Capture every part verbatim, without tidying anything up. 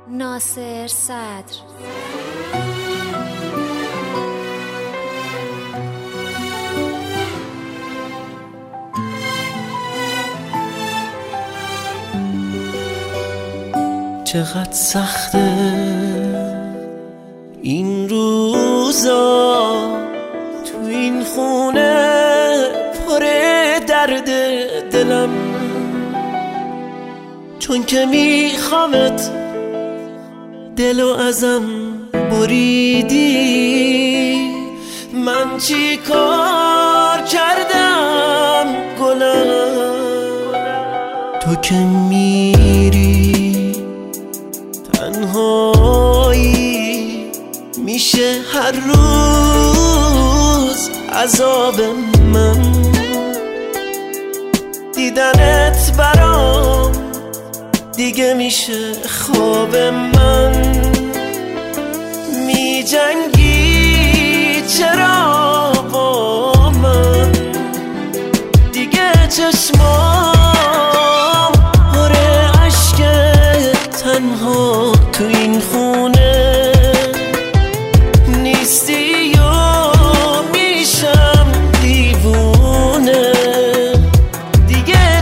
ناصر صدر. چقدر سخته این روزا تو این خونه پر درد دلم، چون که میخوامت دلو ازم بریدی. من چی کار کردم گلم؟ تو که میری تنهایی میشه هر روز عذاب من. دیدنت برام دیگه میشه خواب من. می جنگی چرا با من؟ دیگه چشمام پر اشک تنها تو این خونه نیستی و میشم دیوونه. دیگه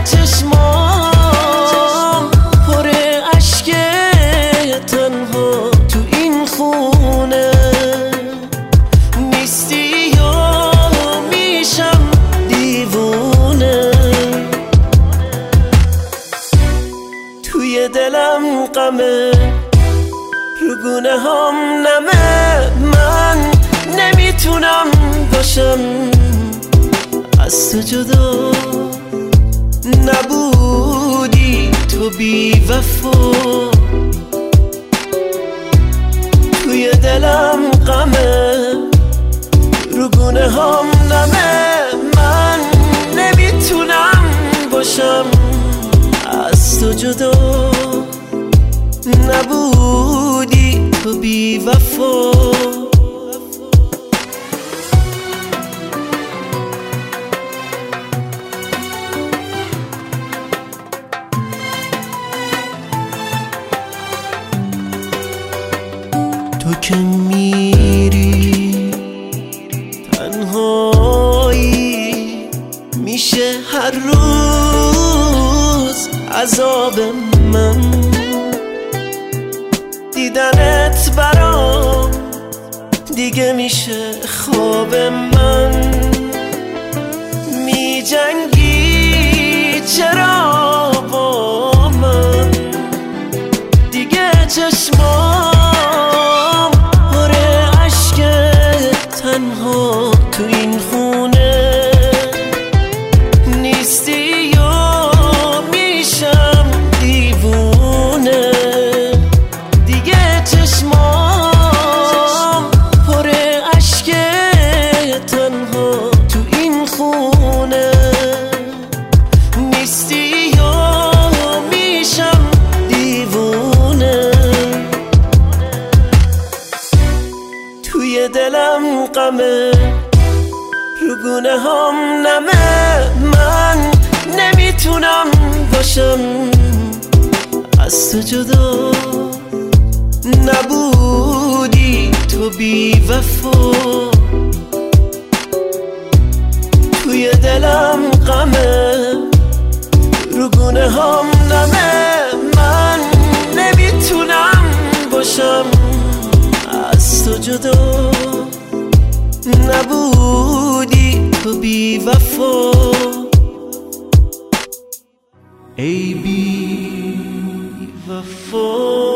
چشمام پر اشک تنها تو این خونه نیستی و میشم دیوونه. توی دلم غمه، رو گونه هم نمه. من نمیتونم باشم از تو جدا. نبودی تو بی وفا. توی دلم غمه، رو گونه هم نمه. من نمیتونم باشم از تو جدا. نبودی تو بی وفا. تو که میری تنهایی میشه هر روز عذاب من. دیدنت برام دیگه میشه خواب من. می جنگی چرا با من؟ دیگه چشمام پر اشک تنها تو این خونه نیستی و میشم دیوونه. دیگه چشمام پر اشک تنها تو این خونه نیستی و میشم دیوونه. توی دلم غمه، رو گونه هم نمه. من نمیتونم باشم از تو جدا. نبودی تو بی وفا. توی دلم غمه، رو گونه هم نمه. من نمیتونم باشم از تو جدا. نبودی تو بی وفا. ای بی وفا.